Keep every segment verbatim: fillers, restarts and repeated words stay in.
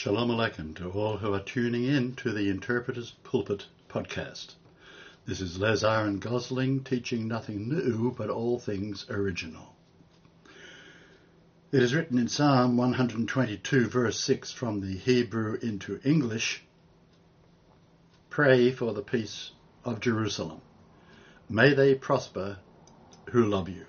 Shalom Aleichem to all who are tuning in to the Interpreter's Pulpit podcast. This is Les Aaron Gosling teaching nothing new but all things original. It is written in Psalm one twenty-two verse six from the Hebrew into English, "Pray for the peace of Jerusalem. May they prosper who love you."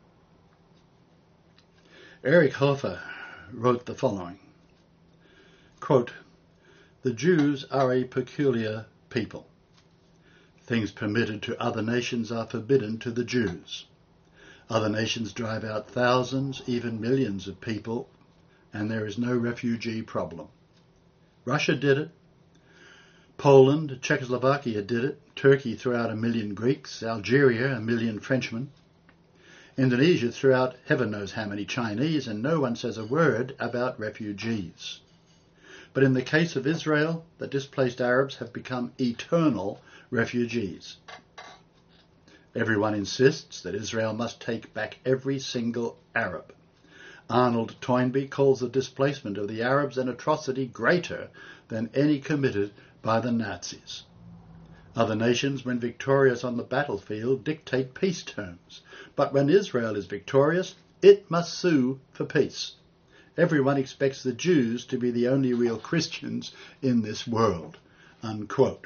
Erich Hofer wrote the following, quote, "The Jews are a peculiar people. Things permitted to other nations are forbidden to the Jews. Other nations drive out thousands, even millions of people, and there is no refugee problem. Russia did it. Poland, Czechoslovakia did it. Turkey threw out a million Greeks. Algeria, a million Frenchmen. Indonesia threw out heaven knows how many Chinese, and no one says a word about refugees. But in the case of Israel, the displaced Arabs have become eternal refugees. Everyone insists that Israel must take back every single Arab. Arnold Toynbee calls the displacement of the Arabs an atrocity greater than any committed by the Nazis. Other nations, when victorious on the battlefield, dictate peace terms. But when Israel is victorious, it must sue for peace. Everyone expects the Jews to be the only real Christians in this world." Unquote.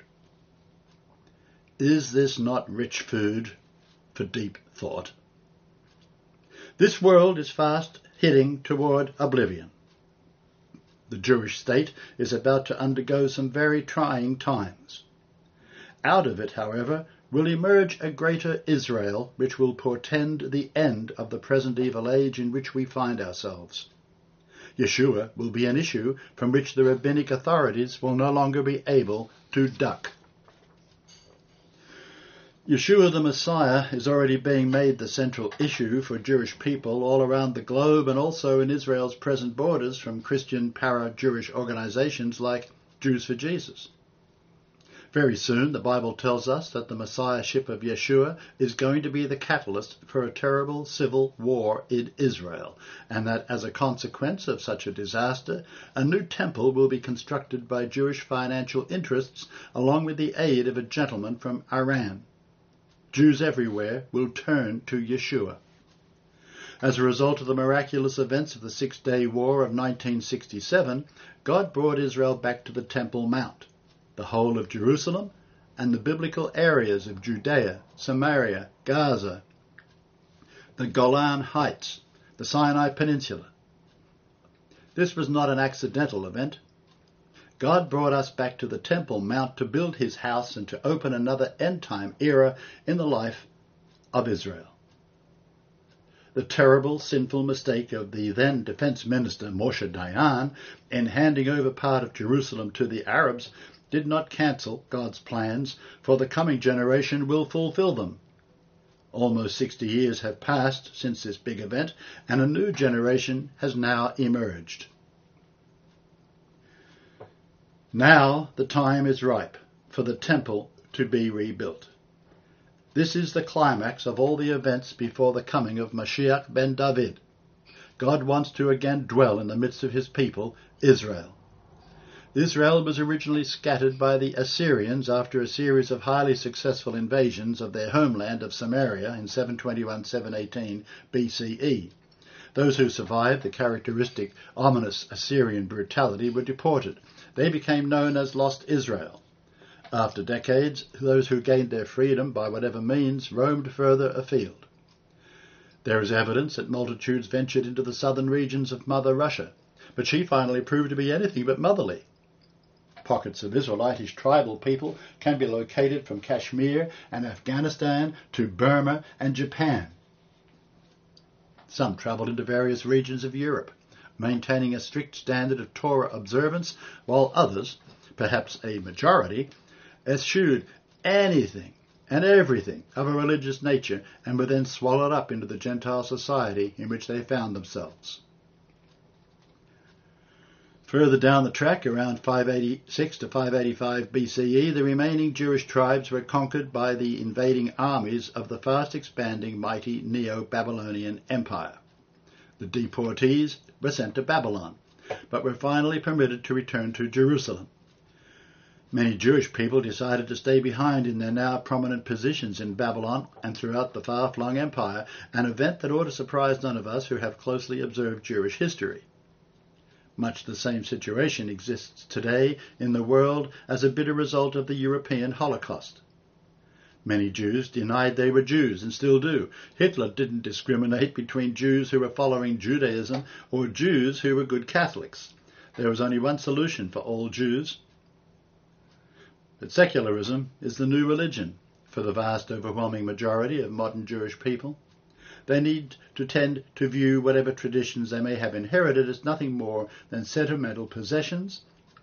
Is this not rich food for deep thought? This world is fast heading toward oblivion. The Jewish state is about to undergo some very trying times. Out of it, however, will emerge a greater Israel, which will portend the end of the present evil age in which we find ourselves. Yeshua will be an issue from which the rabbinic authorities will no longer be able to duck. Yeshua the Messiah is already being made the central issue for Jewish people all around the globe and also in Israel's present borders from Christian para-Jewish organizations like Jews for Jesus. Very soon, the Bible tells us that the Messiahship of Yeshua is going to be the catalyst for a terrible civil war in Israel, and that as a consequence of such a disaster, a new temple will be constructed by Jewish financial interests along with the aid of a gentleman from Iran. Jews everywhere will turn to Yeshua. As a result of the miraculous events of the Six-Day War of nineteen sixty-seven, God brought Israel back to the Temple Mount, the whole of Jerusalem, and the biblical areas of Judea, Samaria, Gaza, the Golan Heights, the Sinai Peninsula. This was not an accidental event. God brought us back to the Temple Mount to build his house and to open another end-time era in the life of Israel. The terrible, sinful mistake of the then Defense Minister Moshe Dayan in handing over part of Jerusalem to the Arabs did not cancel God's plans, for the coming generation will fulfill them. Almost sixty years have passed since this big event, and a new generation has now emerged. Now the time is ripe for the temple to be rebuilt. This is the climax of all the events before the coming of Mashiach ben David. God wants to again dwell in the midst of his people, Israel. Israel was originally scattered by the Assyrians after a series of highly successful invasions of their homeland of Samaria in seven twenty-one to seven eighteen B C E. Those who survived the characteristic ominous Assyrian brutality were deported. They became known as Lost Israel. After decades, those who gained their freedom by whatever means roamed further afield. There is evidence that multitudes ventured into the southern regions of Mother Russia, but she finally proved to be anything but motherly. Pockets of Israelitish tribal people can be located from Kashmir and Afghanistan to Burma and Japan. Some travelled into various regions of Europe, maintaining a strict standard of Torah observance, while others, perhaps a majority, eschewed anything and everything of a religious nature and were then swallowed up into the Gentile society in which they found themselves. Further down the track, around five eighty-six to five eighty-five B C E, the remaining Jewish tribes were conquered by the invading armies of the fast-expanding mighty Neo-Babylonian Empire. The deportees were sent to Babylon, but were finally permitted to return to Jerusalem. Many Jewish people decided to stay behind in their now prominent positions in Babylon and throughout the far-flung empire, an event that ought to surprise none of us who have closely observed Jewish history. Much the same situation exists today in the world as a bitter result of the European Holocaust. Many Jews denied they were Jews and still do. Hitler didn't discriminate between Jews who were following Judaism or Jews who were good Catholics. There was only one solution for all Jews. But secularism is the new religion for the vast overwhelming majority of modern Jewish people. They need to tend to view whatever traditions they may have inherited as nothing more than sentimental possessions,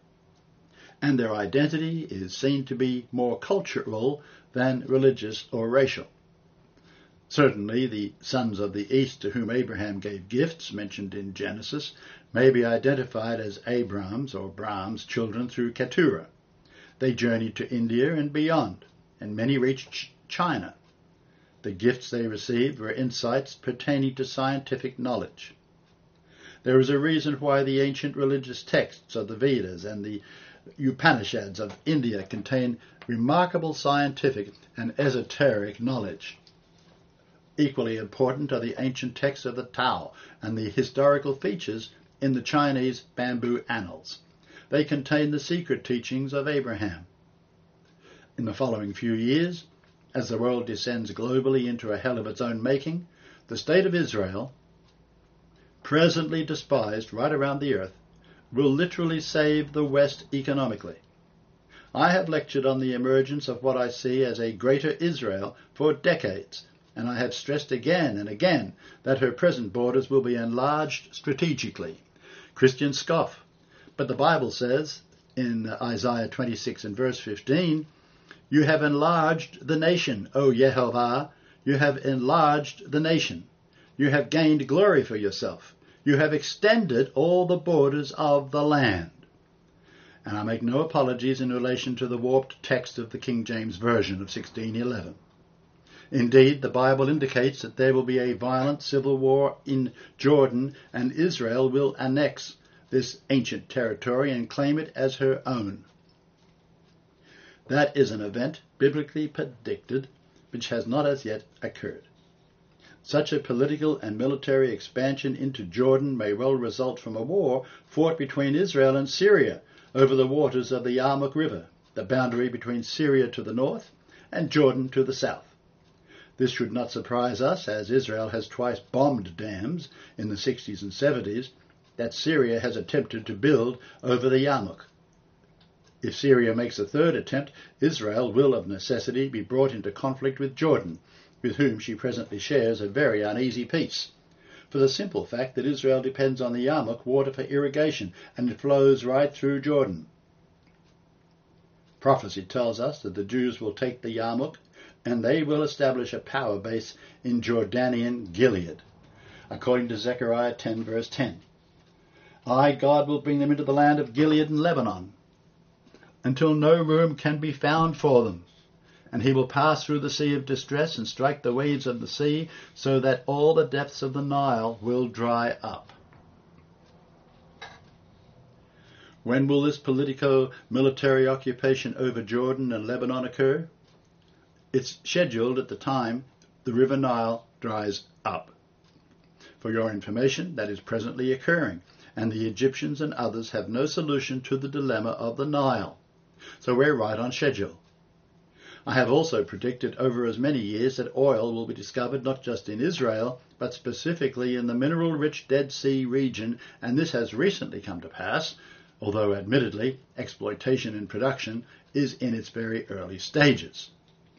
and their identity is seen to be more cultural than religious or racial. Certainly the sons of the East to whom Abraham gave gifts, mentioned in Genesis, may be identified as Abram's or Braham's children through Keturah. They journeyed to India and beyond, and many reached China. The gifts they received were insights pertaining to scientific knowledge. There is a reason why the ancient religious texts of the Vedas and the Upanishads of India contain remarkable scientific and esoteric knowledge. Equally important are the ancient texts of the Tao and the historical features in the Chinese bamboo annals. They contain the secret teachings of Abraham. In the following few years, as the world descends globally into a hell of its own making, the state of Israel, presently despised right around the earth, will literally save the West economically. I have lectured on the emergence of what I see as a greater Israel for decades, and I have stressed again and again that her present borders will be enlarged strategically. Christians scoff, but the Bible says in Isaiah twenty-six and verse fifteen, "You have enlarged the nation, O Yehovah, you have enlarged the nation. You have gained glory for yourself. You have extended all the borders of the land." And I make no apologies in relation to the warped text of the King James Version of sixteen eleven. Indeed, the Bible indicates that there will be a violent civil war in Jordan, and Israel will annex this ancient territory and claim it as her own. That is an event biblically predicted, which has not as yet occurred. Such a political and military expansion into Jordan may well result from a war fought between Israel and Syria over the waters of the Yarmuk River, the boundary between Syria to the north and Jordan to the south. This should not surprise us, as Israel has twice bombed dams in the sixties and seventies that Syria has attempted to build over the Yarmuk. If Syria makes a third attempt, Israel will of necessity be brought into conflict with Jordan, with whom she presently shares a very uneasy peace, for the simple fact that Israel depends on the Yarmuk water for irrigation, and it flows right through Jordan. Prophecy tells us that the Jews will take the Yarmuk, and they will establish a power base in Jordanian Gilead, according to Zechariah ten verse ten. I, God, will bring them into the land of Gilead and Lebanon, until no room can be found for them. And he will pass through the sea of distress and strike the waves of the sea, so that all the depths of the Nile will dry up. When will this politico-military occupation over Jordan and Lebanon occur? It's scheduled at the time the River Nile dries up. For your information, that is presently occurring, and the Egyptians and others have no solution to the dilemma of the Nile. So we're right on schedule. I have also predicted over as many years that oil will be discovered not just in Israel, but specifically in the mineral-rich Dead Sea region, and this has recently come to pass, although admittedly exploitation and production is in its very early stages.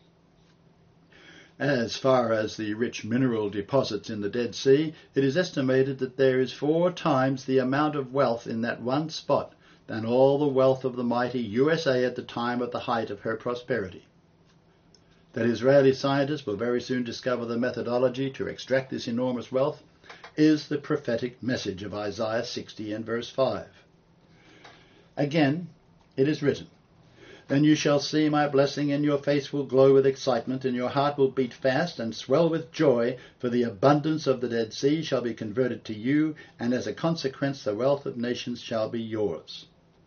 As far as the rich mineral deposits in the Dead Sea, it is estimated that there is four times the amount of wealth in that one spot than all the wealth of the mighty U S A at the time of the height of her prosperity. That Israeli scientists will very soon discover the methodology to extract this enormous wealth is the prophetic message of Isaiah sixty and verse five. Again, it is written, Then you shall see my blessing, and your face will glow with excitement, and your heart will beat fast and swell with joy, for the abundance of the Dead Sea shall be converted to you, and as a consequence the wealth of nations shall be yours.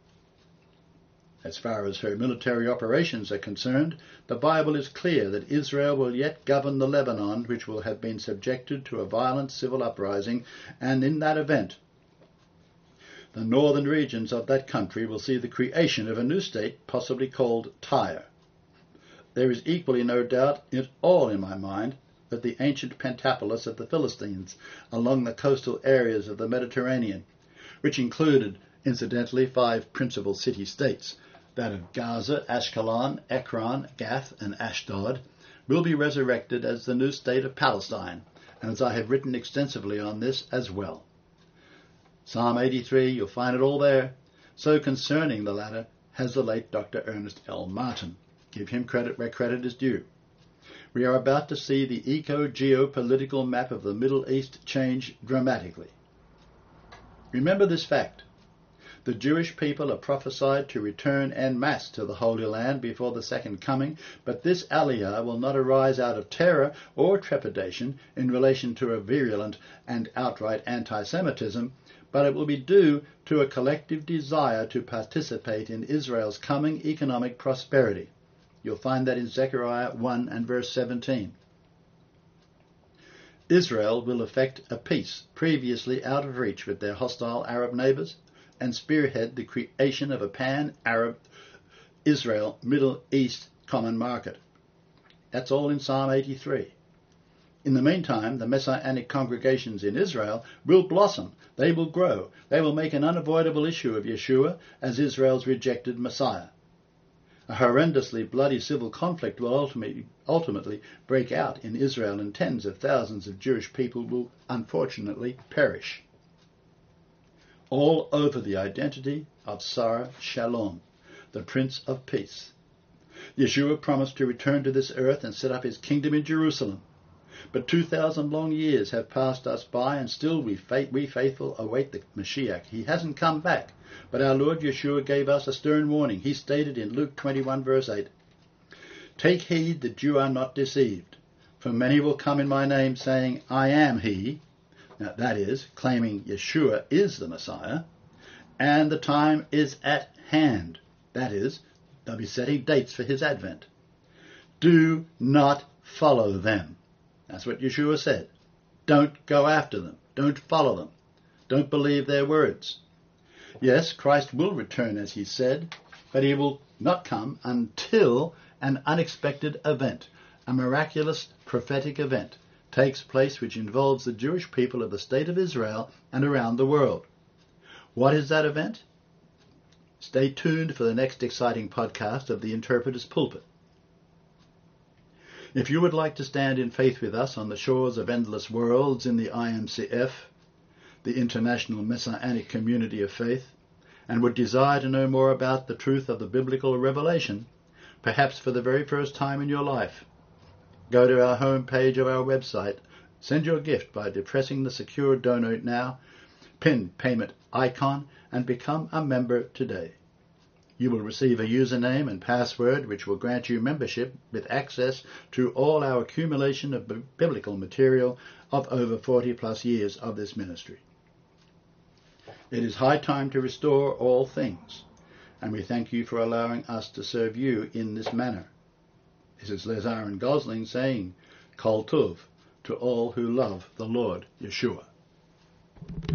As far as her military operations are concerned, the Bible is clear that Israel will yet govern the Lebanon, which will have been subjected to a violent civil uprising, and in that event the northern regions of that country will see the creation of a new state, possibly called Tyre. There is equally no doubt at all in my mind that the ancient Pentapolis of the Philistines along the coastal areas of the Mediterranean, which included, incidentally, five principal city-states, that of Gaza, Ashkelon, Ekron, Gath, and Ashdod, will be resurrected as the new state of Palestine, and as I have written extensively on this as well. Psalm eighty-three, you'll find it all there. So concerning the latter has the late Doctor Ernest L. Martin. Give him credit where credit is due. We are about to see the eco-geopolitical map of the Middle East change dramatically. Remember this fact. The Jewish people are prophesied to return en masse to the Holy Land before the Second Coming, but this aliyah will not arise out of terror or trepidation in relation to a virulent and outright anti-Semitism, but it will be due to a collective desire to participate in Israel's coming economic prosperity. You'll find that in Zechariah one and verse seventeen. Israel will effect a peace previously out of reach with their hostile Arab neighbours and spearhead the creation of a pan-Arab Israel Middle East common market. That's all in Psalm eighty-three. In the meantime, the Messianic congregations in Israel will blossom. They will grow. They will make an unavoidable issue of Yeshua as Israel's rejected Messiah. A horrendously bloody civil conflict will ultimately, ultimately break out in Israel, and tens of thousands of Jewish people will unfortunately perish. All over the identity of Sar Shalom, the Prince of Peace. Yeshua promised to return to this earth and set up his kingdom in Jerusalem. But two thousand long years have passed us by, and still we, faith, we faithful await the Mashiach. He hasn't come back, but our Lord Yeshua gave us a stern warning. He stated in Luke twenty-one verse eight, "Take heed that you are not deceived, for many will come in my name, saying, I am he," now, that is, claiming Yeshua is the Messiah, "and the time is at hand," that is, they'll be setting dates for his advent. "Do not follow them." That's what Yeshua said. Don't go after them. Don't follow them. Don't believe their words. Yes, Christ will return as he said, but he will not come until an unexpected event, a miraculous prophetic event, takes place which involves the Jewish people of the state of Israel and around the world. What is that event? Stay tuned for the next exciting podcast of the Interpreter's Pulpit. If you would like to stand in faith with us on the shores of endless worlds in the I M C F, the International Messianic Community of Faith, and would desire to know more about the truth of the biblical revelation, perhaps for the very first time in your life, go to our home page of our website, send your gift by depressing the secure Donate Now, pin payment icon, and become a member today. You will receive a username and password which will grant you membership with access to all our accumulation of b- biblical material of over forty plus years of this ministry. It is high time to restore all things, and we thank you for allowing us to serve you in this manner. This is Les Aaron Gosling saying, Kol Tov, to all who love the Lord Yeshua.